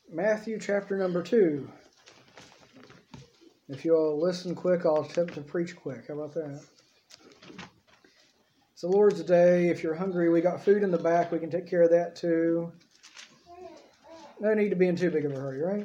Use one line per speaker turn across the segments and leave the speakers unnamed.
Matthew chapter number 2. If you'll listen quick, I'll attempt to preach quick. How about that? It's the Lord's Day. If you're hungry, we got food in the back. We can take care of that too. No need to be in too big of a hurry, right?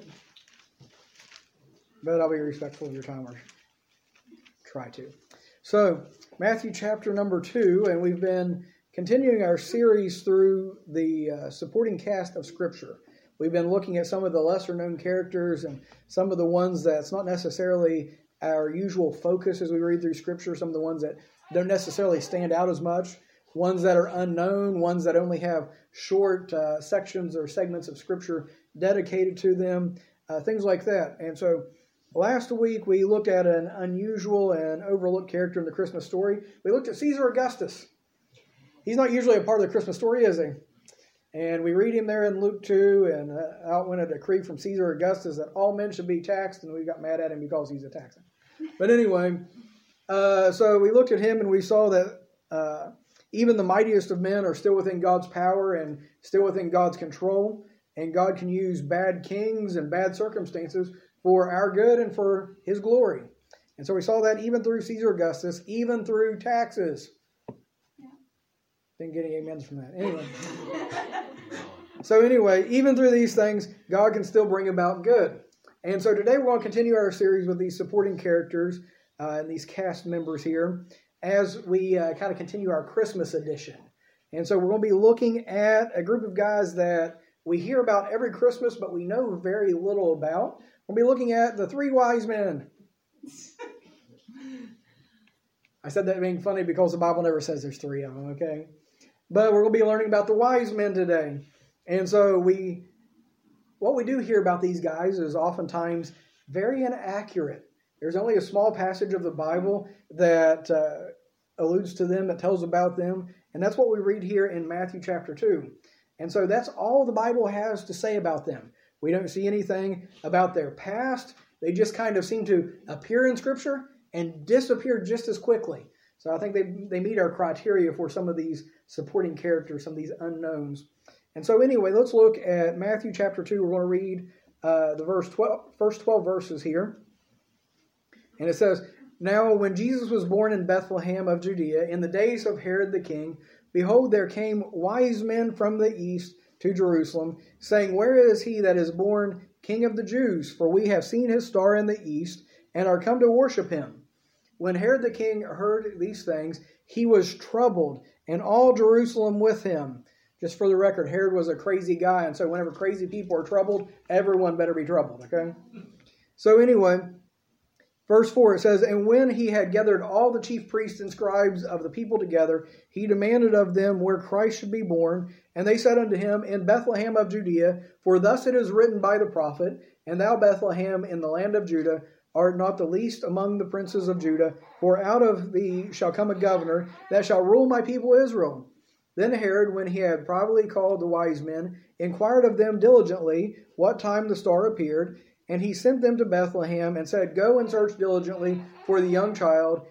But I'll be respectful of your time, or try to. So, Matthew chapter number 2, and we've been continuing our series through the supporting cast of Scripture. We've been looking at some of the lesser-known characters and some of the ones that's not necessarily our usual focus as we read through Scripture, some of the ones that don't necessarily stand out as much, ones that are unknown, ones that only have short sections or segments of Scripture dedicated to them, things like that. And so last week we looked at an unusual and overlooked character in the Christmas story. We looked at Caesar Augustus. He's not usually a part of the Christmas story, is he? And we read him there in Luke 2, and out went a decree from Caesar Augustus that all men should be taxed, and we got mad at him because he's a taxer. But anyway, so we looked at him and we saw that even the mightiest of men are still within God's power and still within God's control, and God can use bad kings and bad circumstances for our good and for His glory. And so we saw that even through Caesar Augustus, even through taxes. Didn't get any amens from that. Anyway. So anyway, even through these things, God can still bring about good. And so today we're going to continue our series with these supporting characters and these cast members here as we kind of continue our Christmas edition. And so we're going to be looking at a group of guys that we hear about every Christmas, but we know very little about. We'll be looking at the three wise men. I said that being funny because the Bible never says there's three of them, okay? But we're going to be learning about the wise men today. And so what we do hear about these guys is oftentimes very inaccurate. There's only a small passage of the Bible that alludes to them, that tells about them. And that's what we read here in Matthew chapter 2. And so that's all the Bible has to say about them. We don't see anything about their past. They just kind of seem to appear in Scripture and disappear just as quickly. So I think they meet our criteria for some of these supporting characters, some of these unknowns. And so anyway, let's look at Matthew chapter 2. We're going to read the first 12 verses here. And it says, "Now when Jesus was born in Bethlehem of Judea, in the days of Herod the king, behold, there came wise men from the east to Jerusalem, saying, Where is he that is born King of the Jews? For we have seen his star in the east, and are come to worship him. When Herod the king heard these things, he was troubled, and all Jerusalem with him." Just for the record, Herod was a crazy guy, and so whenever crazy people are troubled, everyone better be troubled, okay? So anyway, verse 4, it says, "And when he had gathered all the chief priests and scribes of the people together, he demanded of them where Christ should be born. And they said unto him, In Bethlehem of Judea, for thus it is written by the prophet, And thou, Bethlehem, in the land of Judah, art not the least among the princes of Judah, for out of thee shall come a governor that shall rule my people Israel. Then Herod, when he had privately called the wise men, inquired of them diligently what time the star appeared. And he sent them to Bethlehem, and said, Go and search diligently for the young child,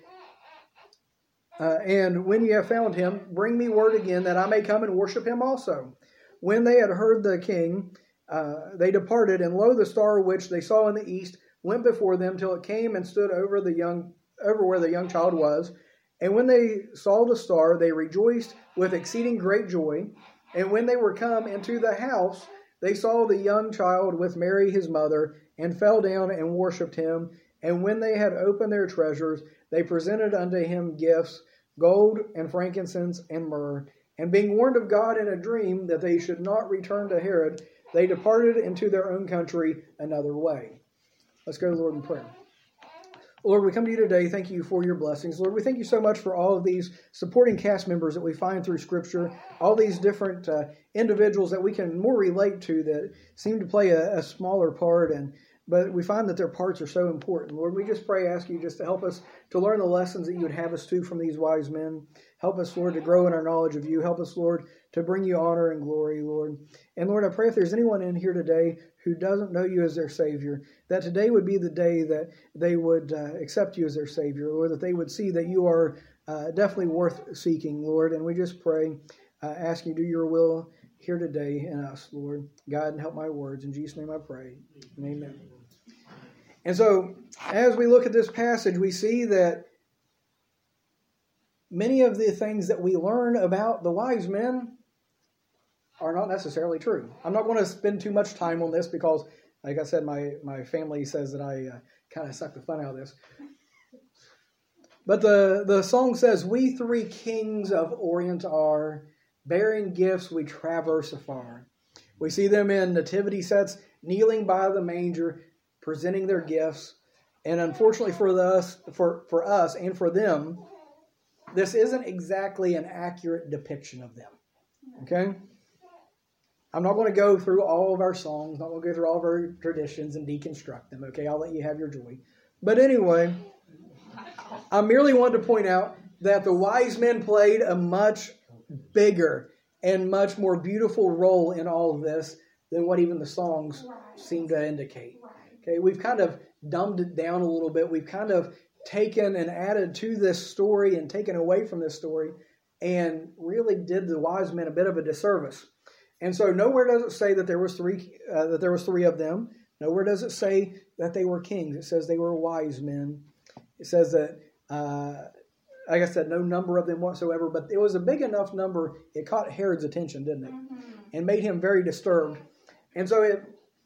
and when ye have found him, bring me word again, that I may come and worship him also. When they had heard the king, they departed, and lo, the star which they saw in the east went before them till it came and stood over where the young child was. And when they saw the star, they rejoiced with exceeding great joy. And when they were come into the house, they saw the young child with Mary his mother, and fell down and worshipped him. And when they had opened their treasures, they presented unto him gifts, gold and frankincense and myrrh. And being warned of God in a dream that they should not return to Herod, they departed into their own country another way." Let's go to the Lord in prayer. Lord, we come to you today. Thank you for your blessings. Lord, we thank you so much for all of these supporting cast members that we find through Scripture, all these different individuals that we can more relate to that seem to play a smaller part, but we find that their parts are so important. Lord, we just ask you just to help us to learn the lessons that you would have us to from these wise men. Help us, Lord, to grow in our knowledge of you. Help us, Lord, to bring you honor and glory, Lord. And Lord, I pray if there's anyone in here today who doesn't know you as their Savior, that today would be the day that they would accept you as their Savior, Lord, that they would see that you are definitely worth seeking, Lord. And we just pray, ask you to do your will here today in us, Lord. Guide and help my words. In Jesus' name I pray. Amen. And so, as we look at this passage, we see that many of the things that we learn about the wise men are not necessarily true. I'm not going to spend too much time on this because, like I said, my family says that I kind of suck the fun out of this. But the song says, "We three kings of Orient are, bearing gifts we traverse afar." We see them in nativity sets, kneeling by the manger, presenting their gifts. And unfortunately for us and for them, this isn't exactly an accurate depiction of them. Okay? I'm not going to go through all of our songs, not going to go through all of our traditions and deconstruct them. Okay? I'll let you have your joy. But anyway, I merely wanted to point out that the wise men played a much bigger and much more beautiful role in all of this than what even the songs seem to indicate. Okay, we've kind of dumbed it down a little bit. We've kind of taken and added to this story and taken away from this story and really did the wise men a bit of a disservice. And so nowhere does it say that there was three of them. Nowhere does it say that they were kings. It says they were wise men. It says that, like I said, no number of them whatsoever, but it was a big enough number, it caught Herod's attention, didn't it? And made him very disturbed. And so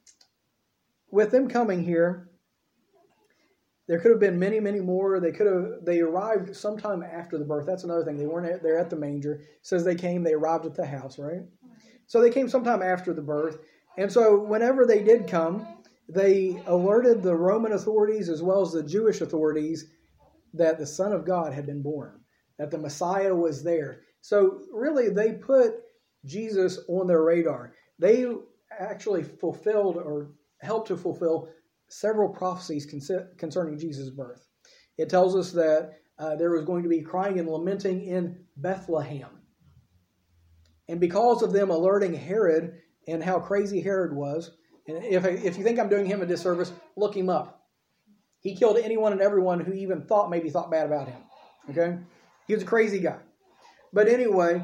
with them coming here, there could have been many, many more. They arrived sometime after the birth. That's another thing. They weren't there at the manger. It says they arrived at the house, right? So they came sometime after the birth. And so whenever they did come, they alerted the Roman authorities as well as the Jewish authorities that the Son of God had been born, that the Messiah was there. So really they put Jesus on their radar. They actually fulfilled or helped to fulfill several prophecies concerning Jesus' birth. It tells us that there was going to be crying and lamenting in Bethlehem. And because of them alerting Herod and how crazy Herod was, and if you think I'm doing him a disservice, look him up. He killed anyone and everyone who even thought bad about him. Okay? He was a crazy guy. But anyway,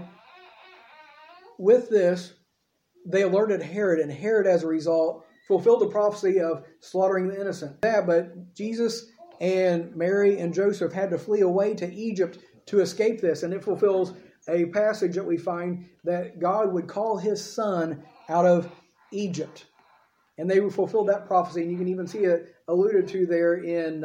with this, they alerted Herod, and Herod, as a result, fulfilled the prophecy of slaughtering the innocent. Yeah, but Jesus and Mary and Joseph had to flee away to Egypt to escape this, and it fulfills a passage that we find that God would call his son out of Egypt. And they fulfilled that prophecy, and you can even see it alluded to there in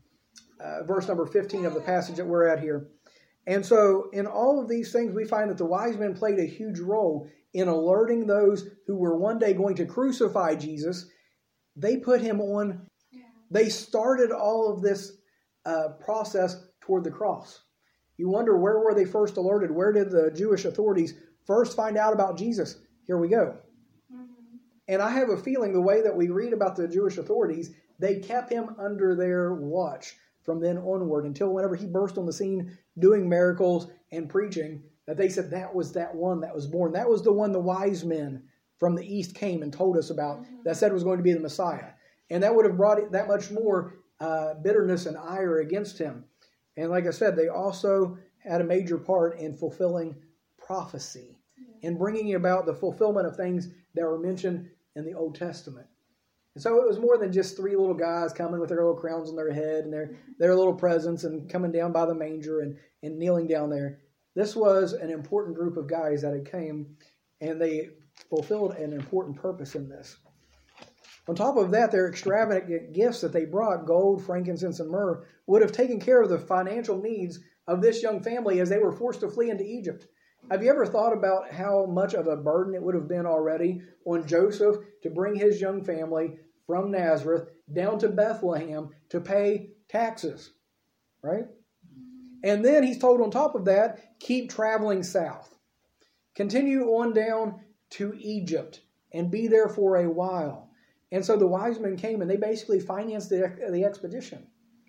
verse number 15 of the passage that we're at here. And so in all of these things, we find that the wise men played a huge role in alerting those who were one day going to crucify Jesus. They put him on. They started all of this process toward the cross. You wonder, where were they first alerted? Where did the Jewish authorities first find out about Jesus? Here we go. And I have a feeling the way that we read about the Jewish authorities, they kept him under their watch from then onward until whenever he burst on the scene doing miracles and preaching, that they said that was that one that was born. That was the one the wise men from the east came and told us about that said was going to be the Messiah. And that would have brought it that much more bitterness and ire against him. And like I said, they also had a major part in fulfilling prophecy and bringing about the fulfillment of things that were mentioned in the Old Testament. And so it was more than just three little guys coming with their little crowns on their head and their little presents and coming down by the manger and kneeling down there. This was an important group of guys that had came, and they fulfilled an important purpose in this. On top of that, their extravagant gifts that they brought, gold, frankincense, and myrrh, would have taken care of the financial needs of this young family as they were forced to flee into Egypt. Have you ever thought about how much of a burden it would have been already on Joseph to bring his young family from Nazareth down to Bethlehem to pay taxes, right? And then he's told on top of that, keep traveling south. Continue on down to Egypt and be there for a while. And so the wise men came and they basically financed the expedition.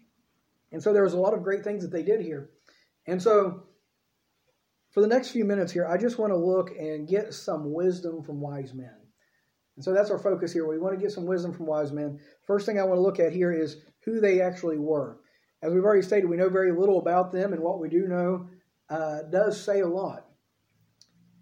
And so there was a lot of great things that they did here. And so for the next few minutes here, I just want to look and get some wisdom from wise men. And so that's our focus here. We want to get some wisdom from wise men. First thing I want to look at here is who they actually were. As we've already stated, we know very little about them, and what we do know does say a lot.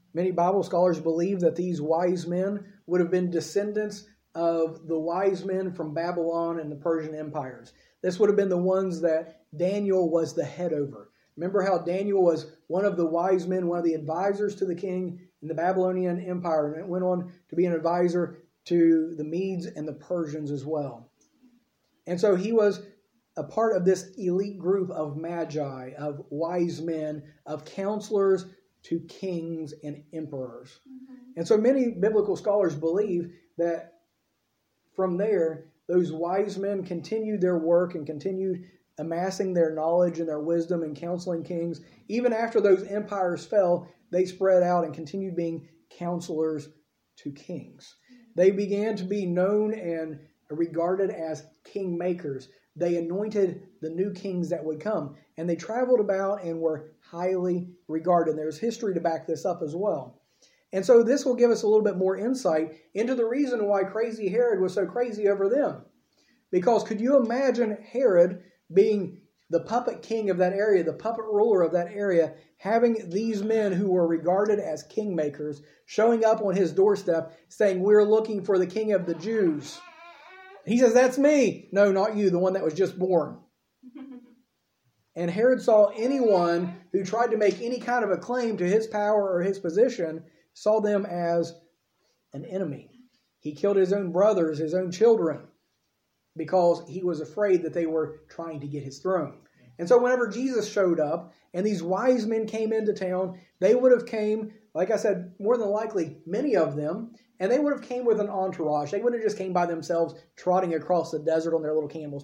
Many Bible scholars believe that these wise men would have been descendants of the wise men from Babylon and the Persian empires. This would have been the ones that Daniel was the head over. Remember how Daniel was one of the wise men, one of the advisors to the king in the Babylonian Empire, and it went on to be an advisor to the Medes and the Persians as well. And so he was a part of this elite group of magi, of wise men, of counselors to kings and emperors. And so many biblical scholars believe that from there, those wise men continued their work and continued amassing their knowledge and their wisdom and counseling kings. Even after those empires fell, they spread out and continued being counselors to kings. They began to be known and regarded as kingmakers. They anointed the new kings that would come, and they traveled about and were highly regarded. There's history to back this up as well. And so this will give us a little bit more insight into the reason why crazy Herod was so crazy over them. Because could you imagine Herod being the puppet king of that area, the puppet ruler of that area, having these men who were regarded as kingmakers showing up on his doorstep saying, "We're looking for the king of the Jews." He says, "That's me." "No, not you, the one that was just born." And Herod saw anyone who tried to make any kind of a claim to his power or his position, saw them as an enemy. He killed his own brothers, his own children, because he was afraid that they were trying to get his throne. And so whenever Jesus showed up and these wise men came into town, they would have came, like I said, more than likely, many of them, and they would have came with an entourage. They wouldn't have just came by themselves trotting across the desert on their little camels.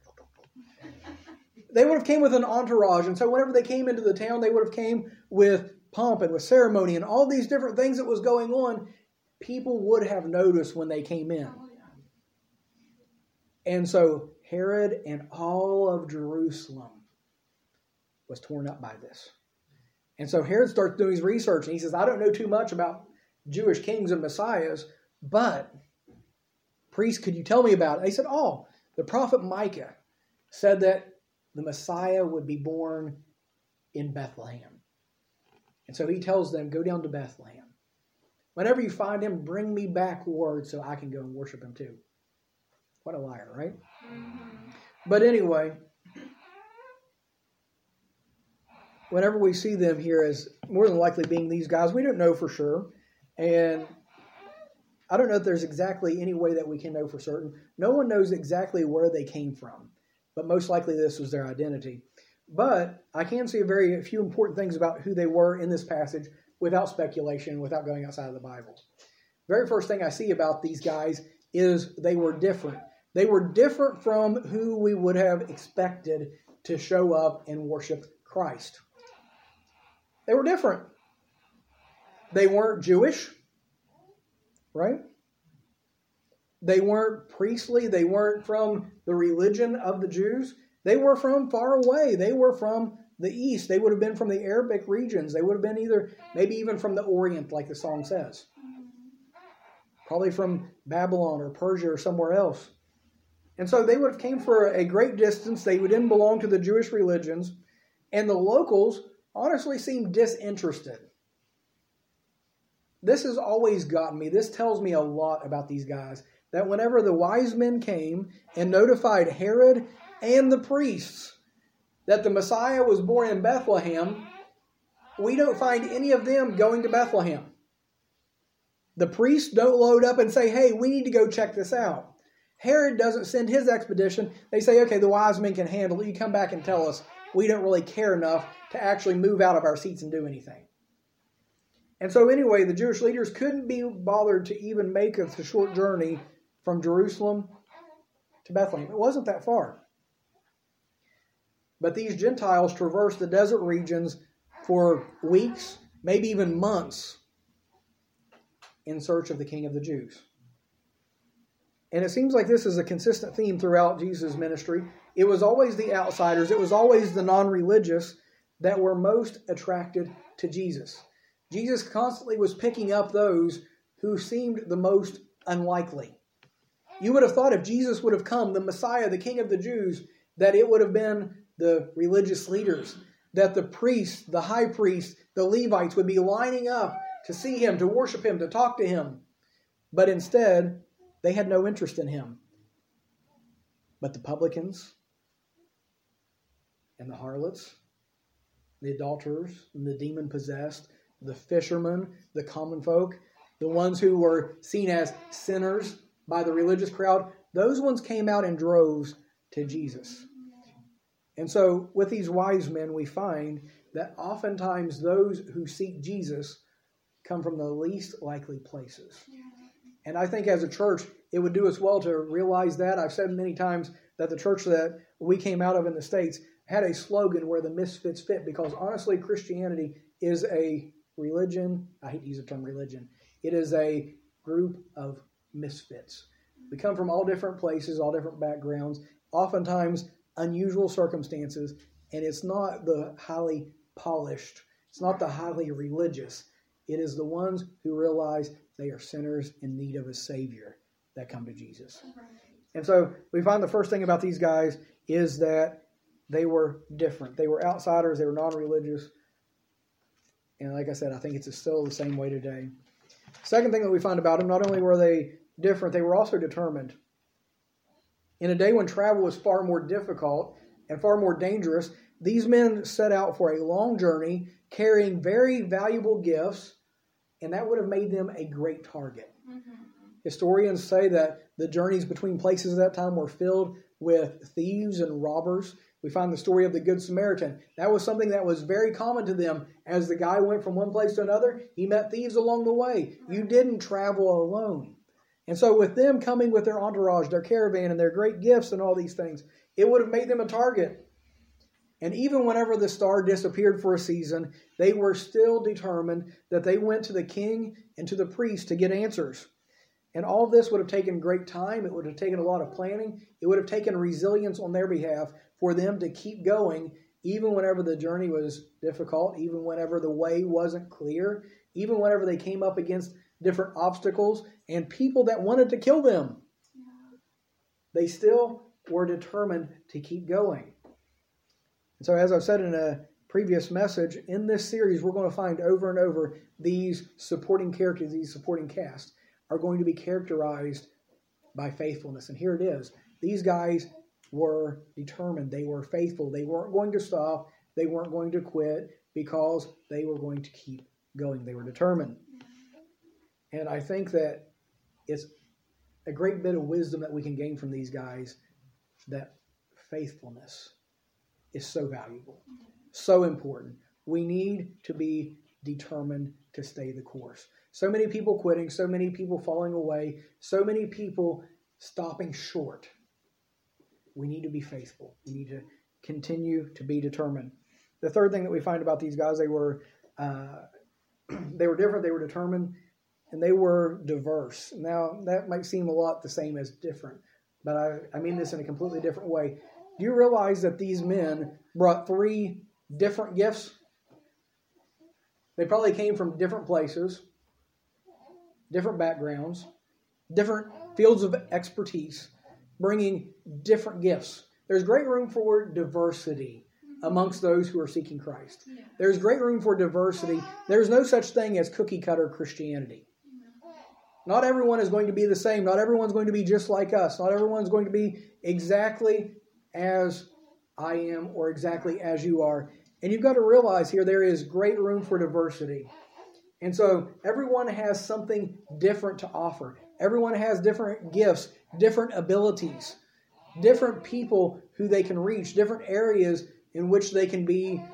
They would have came with an entourage. And so whenever they came into the town, they would have came with pomp and with ceremony and all these different things that was going on. People would have noticed when they came in. And so Herod and all of Jerusalem was torn up by this. And so Herod starts doing his research, and he says, "I don't know too much about Jewish kings and messiahs, but priest, could you tell me about it?" They said, "Oh, the prophet Micah said that the Messiah would be born in Bethlehem." And so he tells them, "Go down to Bethlehem. Whenever you find him, bring me back word so I can go and worship him too." What a liar, right? But anyway, whenever we see them here as more than likely being these guys, we don't know for sure. And I don't know if there's exactly any way that we can know for certain. No one knows exactly where they came from, but most likely this was their identity. But I can see a few important things about who they were in this passage without speculation, without going outside of the Bible. Very first thing I see about these guys is they were different. They were different from who we would have expected to show up and worship Christ. They were different. They weren't Jewish, right? They weren't priestly. They weren't from the religion of the Jews. They were from far away. They were from the east. They would have been from the Arabic regions. They would have been maybe even from the Orient, like the song says. Probably from Babylon or Persia or somewhere else. And so they would have came for a great distance. They didn't belong to the Jewish religions. And the locals honestly seemed disinterested. This has always gotten me. This tells me a lot about these guys. That whenever the wise men came and notified Herod and the priests that the Messiah was born in Bethlehem, we don't find any of them going to Bethlehem. The priests don't load up and say, "Hey, we need to go check this out." Herod doesn't send his expedition. They say, "Okay, the wise men can handle it. You come back and tell us. We don't really care enough to actually move out of our seats and do anything." And so anyway, the Jewish leaders couldn't be bothered to even make a short journey from Jerusalem to Bethlehem. It wasn't that far. But these Gentiles traversed the desert regions for weeks, maybe even months, in search of the King of the Jews. And it seems like this is a consistent theme throughout Jesus' ministry. It was always the outsiders, it was always the non-religious that were most attracted to Jesus. Jesus constantly was picking up those who seemed the most unlikely. You would have thought if Jesus would have come, the Messiah, the King of the Jews, that it would have been the religious leaders, that the priests, the high priests, the Levites would be lining up to see him, to worship him, to talk to him. But instead, they had no interest in him. But the publicans and the harlots, the adulterers, and the demon-possessed, the fishermen, the common folk, the ones who were seen as sinners by the religious crowd, those ones came out in droves to Jesus. And so with these wise men, we find that oftentimes those who seek Jesus come from the least likely places. And I think as a church, it would do us well to realize that. I've said many times that the church that we came out of in the States had a slogan where the misfits fit, because honestly, Christianity is a religion. I hate to use the term religion. It is a group of misfits. We come from all different places, all different backgrounds, oftentimes unusual circumstances, and it's not the highly polished, it's not the highly religious. It is the ones who realize they are sinners in need of a Savior that come to Jesus. And so we find the first thing about these guys is that they were different. They were outsiders. They were non-religious. And like I said, I think it's still the same way today. Second thing that we find about them, not only were they different, they were also determined. In a day when travel was far more difficult and far more dangerous, these men set out for a long journey carrying very valuable gifts, and that would have made them a great target. Historians say that the journeys between places at that time were filled with thieves and robbers. We find the story of the Good Samaritan. That was something that was very common to them. As the guy went from one place to another, he met thieves along the way. You didn't travel alone. And so with them coming with their entourage, their caravan, and their great gifts and all these things, it would have made them a target. And even whenever the star disappeared for a season, they were still determined that they went to the king and to the priest to get answers. And all of this would have taken great time. It would have taken a lot of planning. It would have taken resilience on their behalf for them to keep going, even whenever the journey was difficult, even whenever the way wasn't clear, even whenever they came up against different obstacles and people that wanted to kill them. They still were determined to keep going. And so as I've said in a previous message, in this series, we're going to find over and over these supporting characters, these supporting cast are going to be characterized by faithfulness. And here it is. These guys were determined. They were faithful. They weren't going to stop. They weren't going to quit because they were going to keep going. They were determined. And I think that it's a great bit of wisdom that we can gain from these guys, that faithfulness is so valuable, so important. We need to be determined to stay the course. So many people quitting, so many people falling away, so many people stopping short. We need to be faithful. We need to continue to be determined. The third thing that we find about these guys, they were different, they were determined, and they were diverse. Now, that might seem a lot the same as different, but I mean this in a completely different way. Do you realize that these men brought 3 different gifts? They probably came from different places, different backgrounds, different fields of expertise, bringing different gifts. There's great room for diversity amongst those who are seeking Christ. There's great room for diversity. There's no such thing as cookie-cutter Christianity. Not everyone is going to be the same. Not everyone's going to be just like us. Not everyone's going to be exactly as I am or exactly as you are. And you've got to realize here there is great room for diversity. And so everyone has something different to offer. Everyone has different gifts, different abilities, different people who they can reach, different areas in which they can be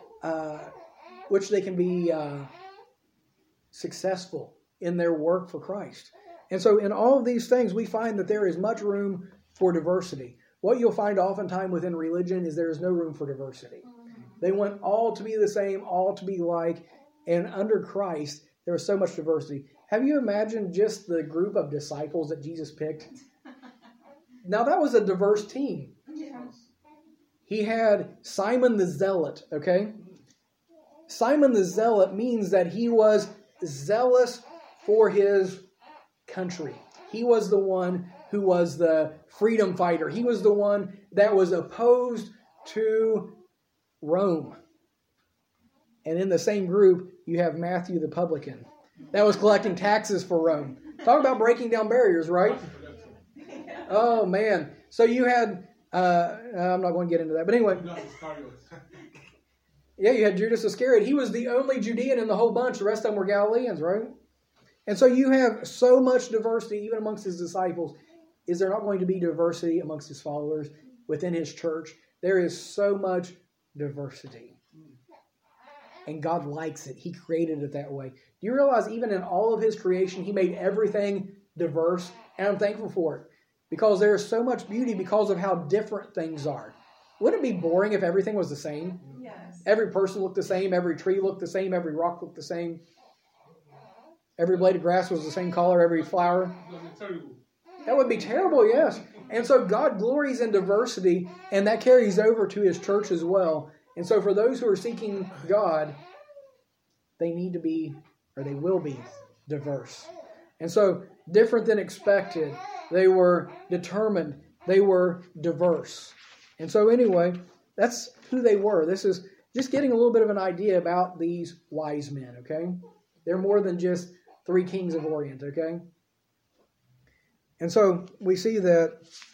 successful in their work for Christ. And so in all of these things, we find that there is much room for diversity. What you'll find oftentimes within religion is there is no room for diversity. They want all to be the same, all to be like, and under Christ, there is so much diversity. Have you imagined just the group of disciples that Jesus picked? Now, that was a diverse team. He had Simon the Zealot, okay? Simon the Zealot means that he was zealous for his country. He was the one who was the freedom fighter. He was the one that was opposed to Rome. And in the same group, you have Matthew the publican. that was collecting taxes for Rome. Talk about breaking down barriers, right? Oh, man. So you had, I'm not going to get into that, but anyway. Yeah, you had Judas Iscariot. He was the only Judean in the whole bunch. The rest of them were Galileans, right? And so you have so much diversity, even amongst his disciples. Is there not going to be diversity amongst his followers within his church? There is so much diversity. And God likes it. He created it that way. Do you realize even in all of his creation, he made everything diverse? And I'm thankful for it. Because there is so much beauty because of how different things are. Wouldn't it be boring if everything was the same?
Yes.
Every person looked the same. Every tree looked the same. Every rock looked the same. Every blade of grass was the same color. Every flower. That would be terrible, yes. And so God glories in diversity, and that carries over to his church as well. And so for those who are seeking God, they need to be, or they will be, diverse. And so, different than expected. They were determined. They were diverse. And so anyway, that's who they were. This is just getting a little bit of an idea about these wise men, okay? They're more than just 3 kings of Orient, okay? And so we see a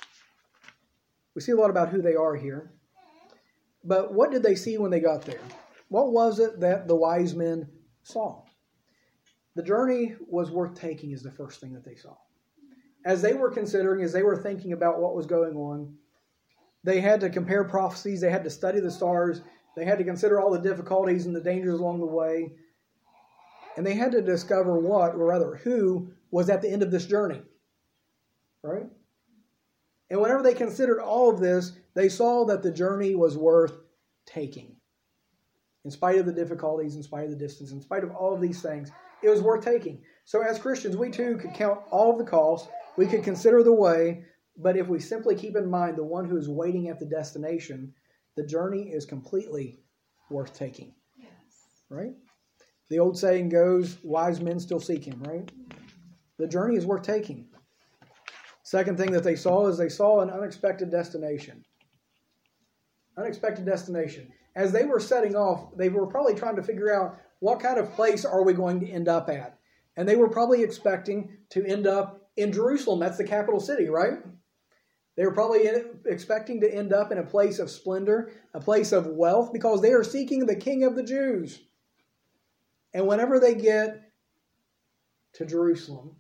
lot about who they are here. But what did they see when they got there? What was it that the wise men saw? The journey was worth taking is the first thing that they saw. As they were considering, as they were thinking about what was going on, they had to compare prophecies, they had to study the stars, they had to consider all the difficulties and the dangers along the way, and they had to discover what, or rather who, was at the end of this journey. Right? And whenever they considered all of this, they saw that the journey was worth taking. In spite of the difficulties, in spite of the distance, in spite of all of these things, it was worth taking. So as Christians, we too could count all of the costs, we could consider the way, but if we simply keep in mind the one who is waiting at the destination, the journey is completely worth taking.
Yes.
Right? The old saying goes, wise men still seek him, right? The journey is worth taking. Second thing that they saw is they saw an unexpected destination. Unexpected destination. As they were setting off, they were probably trying to figure out what kind of place are we going to end up at. And they were probably expecting to end up in Jerusalem. That's the capital city, right? They were probably expecting to end up in a place of splendor, a place of wealth, because they are seeking the King of the Jews. And whenever they get to Jerusalem,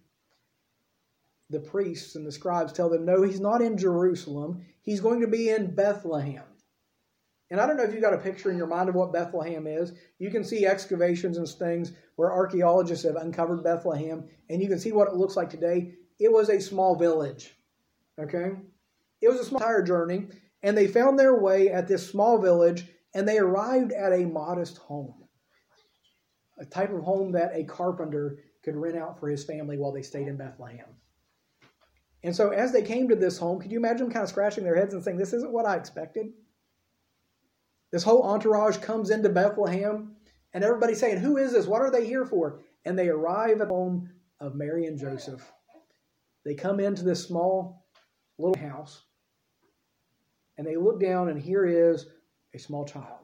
the priests and the scribes tell them, no, he's not in Jerusalem. He's going to be in Bethlehem. And I don't know if you've got a picture in your mind of what Bethlehem is. You can see excavations and things where archaeologists have uncovered Bethlehem, and you can see what it looks like today. It was a small village. Okay? It was a small entire journey, and they found their way at this small village, and they arrived at a modest home. A type of home that a carpenter could rent out for his family while they stayed in Bethlehem. And so as they came to this home, could you imagine them kind of scratching their heads and saying, this isn't what I expected? This whole entourage comes into Bethlehem, and everybody's saying, who is this? What are they here for? And they arrive at the home of Mary and Joseph. They come into this small little house, and they look down, and here is a small child.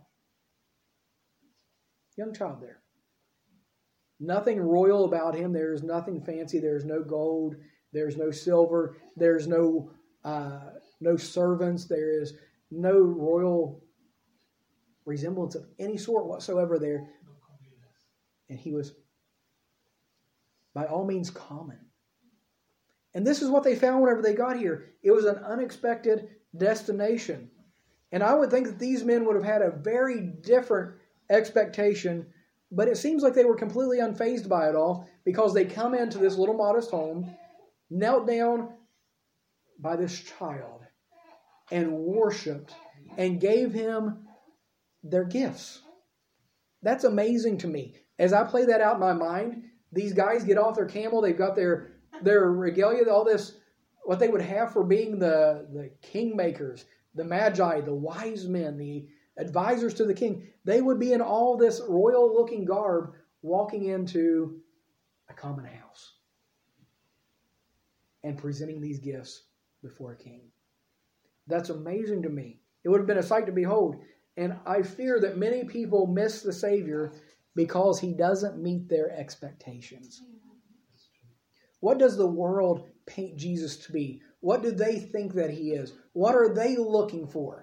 Young child there. Nothing royal about him. There's nothing fancy. There's no gold. There's no silver. There's no servants. There is no royal resemblance of any sort whatsoever there. And he was, by all means, common. And this is what they found whenever they got here. It was an unexpected destination. And I would think that these men would have had a very different expectation, but it seems like they were completely unfazed by it all, because they come into this little modest home, knelt down by this child, and worshipped, and gave him their gifts. That's amazing to me. As I play that out in my mind, these guys get off their camel, they've got their regalia, all this, what they would have for being the kingmakers, the magi, the wise men, the advisors to the king. They would be in all this royal-looking garb walking into a common house and presenting these gifts before a king. That's amazing to me. It would have been a sight to behold. And I fear that many people miss the Savior because he doesn't meet their expectations. What does the world paint Jesus to be? What do they think that he is? What are they looking for?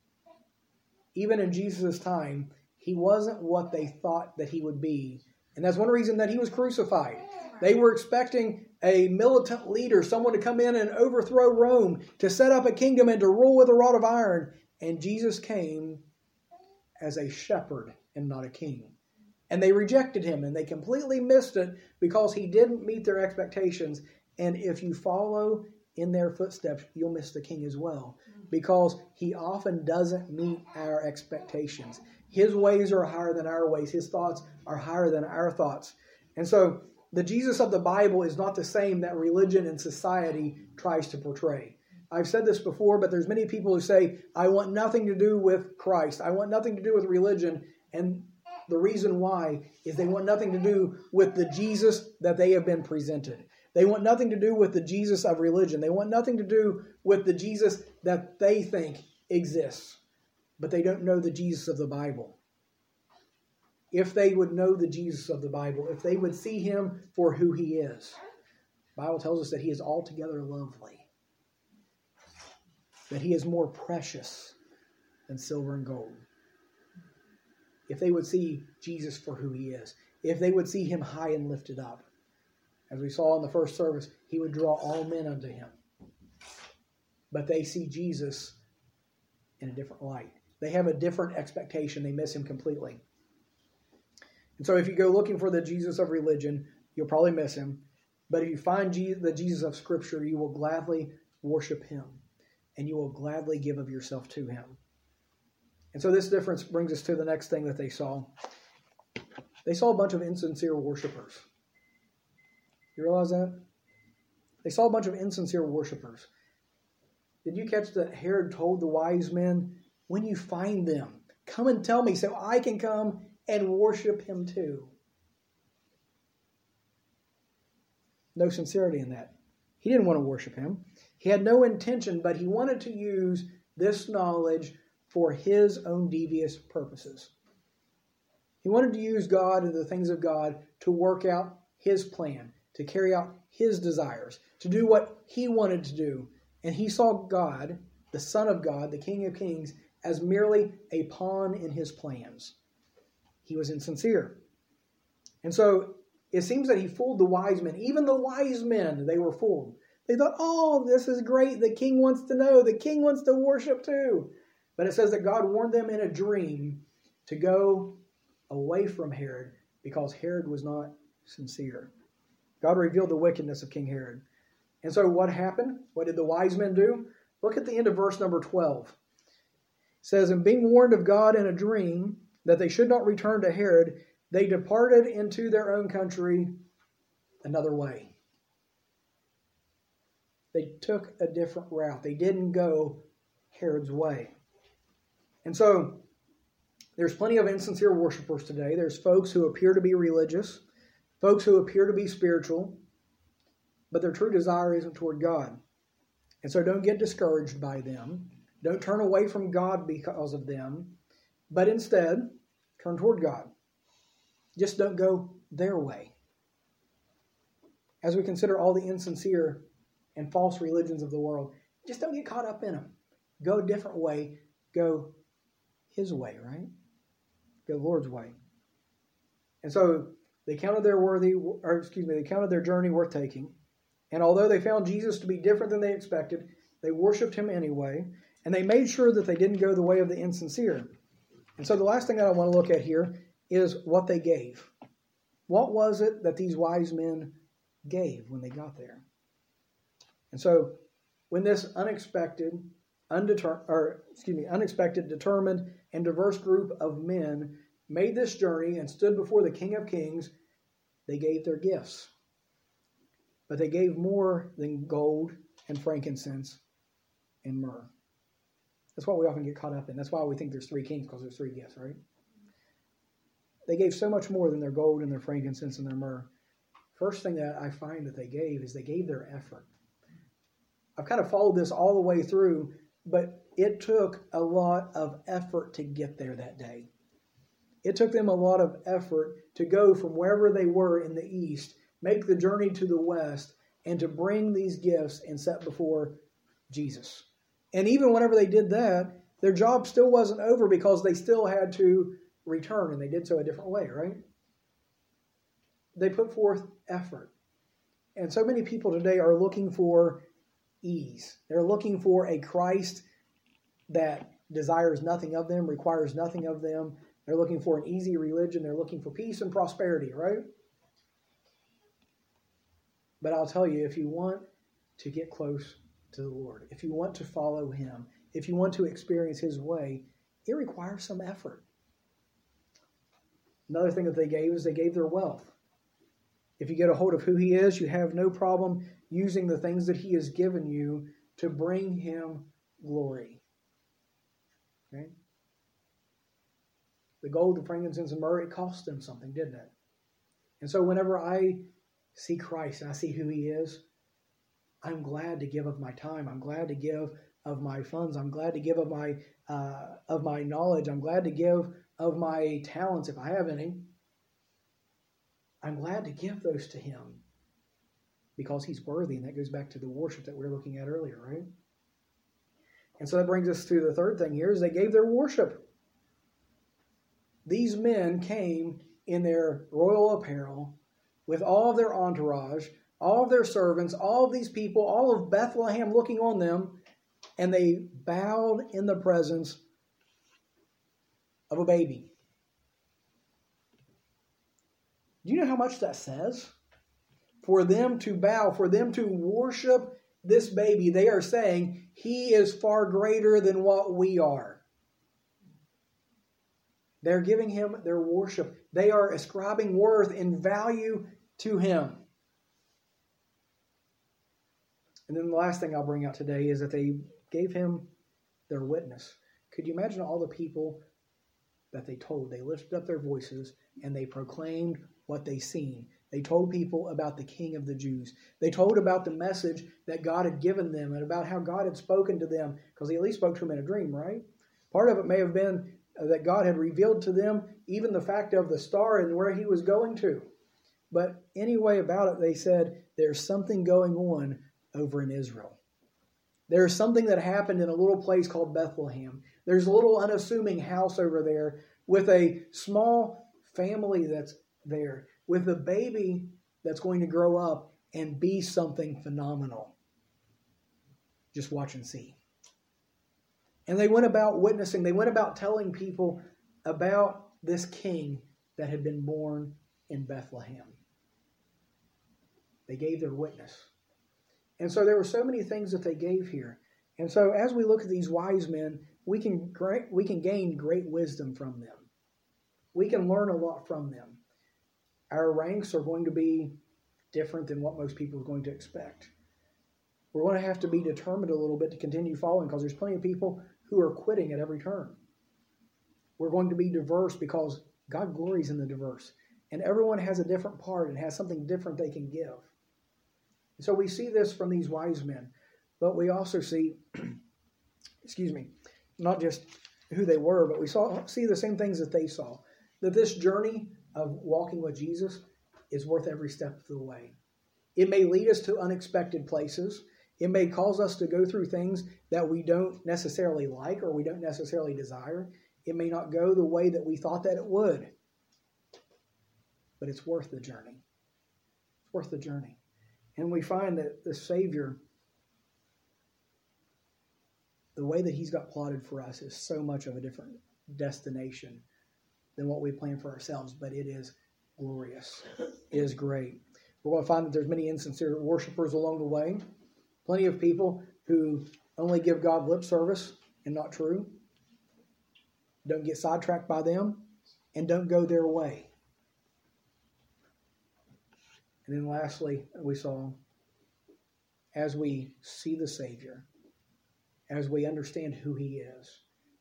Even in Jesus' time, he wasn't what they thought that he would be. And that's one reason that he was crucified. They were expecting a militant leader, someone to come in and overthrow Rome, to set up a kingdom and to rule with a rod of iron. And Jesus came as a shepherd and not a king. And they rejected him, and they completely missed it because he didn't meet their expectations. And if you follow in their footsteps, you'll miss the king as well, because he often doesn't meet our expectations. His ways are higher than our ways. His thoughts are higher than our thoughts. And so the Jesus of the Bible is not the same that religion and society tries to portray. I've said this before, but there's many people who say, I want nothing to do with Christ. I want nothing to do with religion. And the reason why is they want nothing to do with the Jesus that they have been presented. They want nothing to do with the Jesus of religion. They want nothing to do with the Jesus that they think exists. But they don't know the Jesus of the Bible. If they would know the Jesus of the Bible, if they would see him for who he is, the Bible tells us that he is altogether lovely, that he is more precious than silver and gold. If they would see Jesus for who he is, if they would see him high and lifted up, as we saw in the first service, he would draw all men unto him. But they see Jesus in a different light. They have a different expectation. They miss him completely. And so if you go looking for the Jesus of religion, you'll probably miss him. But if you find the Jesus of Scripture, you will gladly worship him. And you will gladly give of yourself to him. And so this difference brings us to the next thing that they saw. They saw a bunch of insincere worshipers. You realize that? They saw a bunch of insincere worshipers. Did you catch that Herod told the wise men, when you find them, come and tell me so I can come and worship him too? No sincerity in that. He didn't want to worship him. He had no intention, but he wanted to use this knowledge for his own devious purposes. He wanted to use God and the things of God to work out his plan, to carry out his desires, to do what he wanted to do. And he saw God, the Son of God, the King of Kings, as merely a pawn in his plans. He was insincere. And so it seems that he fooled the wise men. Even the wise men, they were fooled. They thought, oh, this is great. The king wants to know. The king wants to worship too. But it says that God warned them in a dream to go away from Herod because Herod was not sincere. God revealed the wickedness of King Herod. And so what happened? What did the wise men do? Look at the end of verse number 12. It says, and being warned of God in a dream that they should not return to Herod, they departed into their own country another way. They took a different route. They didn't go Herod's way. And so there's plenty of insincere worshipers today. There's folks who appear to be religious, folks who appear to be spiritual, but their true desire isn't toward God. And so don't get discouraged by them. Don't turn away from God because of them, but instead turn toward God. Just don't go their way. As we consider all the insincere and false religions of the world, just don't get caught up in them. Go a different way. Go his way, right? Go the Lord's way. And so they counted they counted their journey worth taking. And although they found Jesus to be different than they expected, they worshiped him anyway. And they made sure that they didn't go the way of the insincere. And so the last thing that I want to look at here is what they gave. What was it that these wise men gave when they got there? And so when this unexpected, determined, and diverse group of men made this journey and stood before the King of Kings, they gave their gifts. But they gave more than gold and frankincense and myrrh. That's what we often get caught up in. That's why we think there's three kings, because there's three gifts, right? They gave so much more than their gold and their frankincense and their myrrh. First thing that I find that they gave is they gave their effort. I've kind of followed this all the way through, but it took a lot of effort to get there that day. It took them a lot of effort to go from wherever they were in the east, make the journey to the west, and to bring these gifts and set before Jesus. And even whenever they did that, their job still wasn't over because they still had to return, and they did so a different way, right? They put forth effort. And so many people today are looking for ease. They're looking for a Christ that desires nothing of them, requires nothing of them. They're looking for an easy religion. They're looking for peace and prosperity, right? But I'll tell you, if you want to get close to the Lord, if you want to follow Him, if you want to experience His way, it requires some effort. Another thing that they gave is they gave their wealth. If you get a hold of who He is, you have no problem using the things that He has given you to bring Him glory. Okay? The gold, the frankincense, and myrrh, it cost them something, didn't it? And so whenever I see Christ and I see who He is, I'm glad to give of my time. I'm glad to give of my funds. I'm glad to give of my knowledge. I'm glad to give of my talents if I have any. I'm glad to give those to Him because He's worthy. And that goes back to the worship that we were looking at earlier, right? And so that brings us to the third thing here is they gave their worship. These men came in their royal apparel with all of their entourage, all of their servants, all of these people, all of Bethlehem looking on them, and they bowed in the presence of a baby. Do you know how much that says? For them to bow, for them to worship this baby, they are saying, He is far greater than what we are. They're giving Him their worship. They are ascribing worth and value to Him. And then the last thing I'll bring out today is that they gave Him their witness. Could you imagine all the people that they told? They lifted up their voices and they proclaimed what they seen. They told people about the King of the Jews. They told about the message that God had given them and about how God had spoken to them, because He at least spoke to them in a dream, right? Part of it may have been that God had revealed to them even the fact of the star and where He was going to. But anyway about it, they said, there's something going on over in Israel. There's something that happened in a little place called Bethlehem. There's a little unassuming house over there with a small family that's there, with a baby that's going to grow up and be something phenomenal. Just watch and see. And they went about witnessing. They went about telling people about this king that had been born in Bethlehem. They gave their witness. And so there were so many things that they gave here. And so as we look at these wise men, we can gain great wisdom from them. We can learn a lot from them. Our ranks are going to be different than what most people are going to expect. We're going to have to be determined a little bit to continue following, because there's plenty of people who are quitting at every turn. We're going to be diverse because God glories in the diverse. And everyone has a different part and has something different they can give. So we see this from these wise men. But we also see, not just who they were, but we see the same things that they saw. That this journey of walking with Jesus is worth every step of the way. It may lead us to unexpected places. It may cause us to go through things that we don't necessarily like or we don't necessarily desire. It may not go the way that we thought that it would. But it's worth the journey. It's worth the journey. And we find that the Savior, the way that He's got plotted for us is so much of a different destination than what we plan for ourselves. But it is glorious. It is great. We're going to find that there's many insincere worshipers along the way. Plenty of people who only give God lip service and not true. Don't get sidetracked by them and don't go their way. And then lastly, we saw, as we see the Savior, as we understand who He is,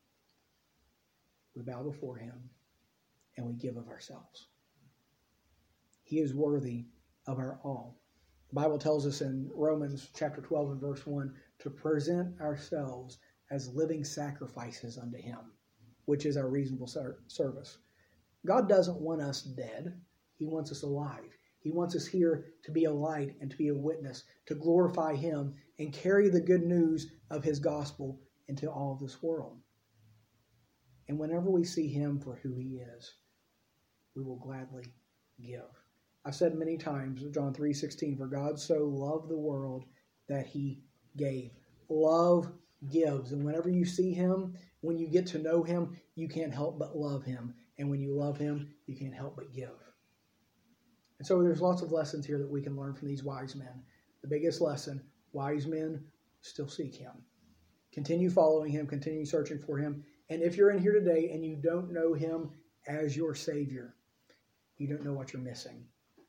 we bow before Him and we give of ourselves. He is worthy of our all. The Bible tells us in Romans chapter 12 and verse 1 to present ourselves as living sacrifices unto Him, which is our reasonable service. God doesn't want us dead. He wants us alive. He wants us here to be a light and to be a witness, to glorify Him and carry the good news of His gospel into all of this world. And whenever we see Him for who He is, we will gladly give. I've said many times, John 3:16, for God so loved the world that He gave. Love gives. And whenever you see Him, when you get to know Him, you can't help but love Him. And when you love Him, you can't help but give. And so there's lots of lessons here that we can learn from these wise men. The biggest lesson, wise men still seek Him. Continue following Him, continue searching for Him. And if you're in here today and you don't know Him as your Savior, you don't know what you're missing.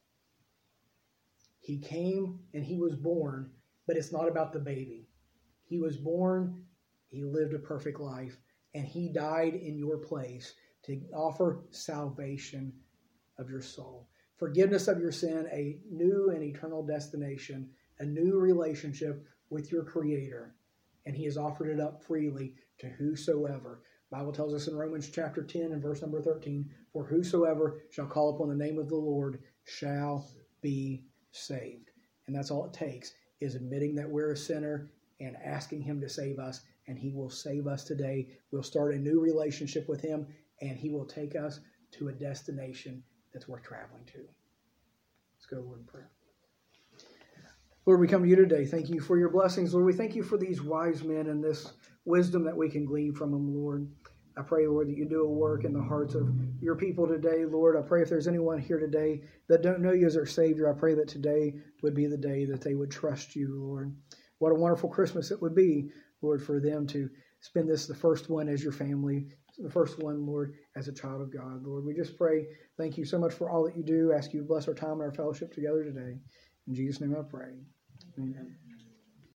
He came and He was born, but it's not about the baby. He was born, He lived a perfect life, and He died in your place to offer salvation of your soul, forgiveness of your sin, a new and eternal destination, a new relationship with your Creator. And He has offered it up freely to whosoever. The Bible tells us in Romans chapter 10 and verse number 13, for whosoever shall call upon the name of the Lord shall be saved. And that's all it takes, is admitting that we're a sinner and asking Him to save us, and He will save us today. We'll start a new relationship with Him, and He will take us to a destination that's worth traveling to. Let's go to Lord in prayer. Lord, we come to You today. Thank You for Your blessings. Lord, we thank You for these wise men and this wisdom that we can glean from them, Lord. I pray, Lord, that You do a work in the hearts of Your people today, Lord. I pray if there's anyone here today that don't know You as their Savior, I pray that today would be the day that they would trust You, Lord. What a wonderful Christmas it would be, Lord, for them to spend this, the first one as your family, the first one, Lord, as a child of God. Lord, we just pray, thank You so much for all that You do. Ask You to bless our time and our fellowship together today. In Jesus' name I pray. Amen.